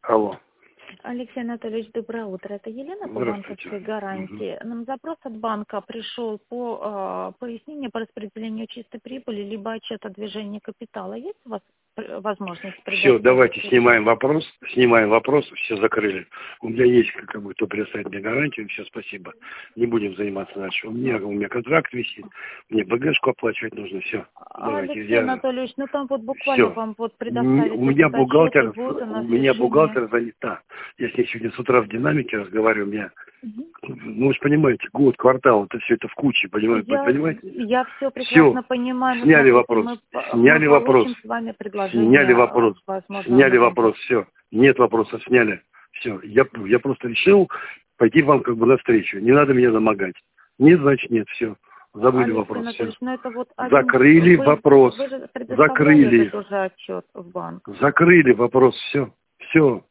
Алло. Алексей Анатольевич, доброе утро. Это Елена по Здравствуйте. банковской гарантии. Нам запрос от банка пришел по пояснению по распределению чистой прибыли, либо отчет о движении капитала. Есть у вас возможность предоставить? Все, давайте снимаем вопрос, все закрыли. У меня есть как бы, кто предоставит мне гарантию, все, спасибо. Не будем заниматься дальше. У меня контракт висит, мне БГшку оплачивать нужно, все. Давайте. Алексей Анатольевич, ну там вот буквально Все. вам вот предоставить У меня отчет, бухгалтер занята. Я с ней сегодня с утра в динамике разговариваю, у меня, ну вы же понимаете, год, квартал, это все это в куче, понимаете? Я все прекрасно понимаю. Сняли вопрос, мы получим с вами предложение. сняли вопрос, все. Нет вопросов, сняли. Все. Я просто решил пойти вам как бы навстречу. Не надо меня домогать. Нет, значит нет, все. Забыли вопрос. Все. Закрыли вопрос. Закрыли. Уже отчет в банк. Закрыли вопрос, все. Все.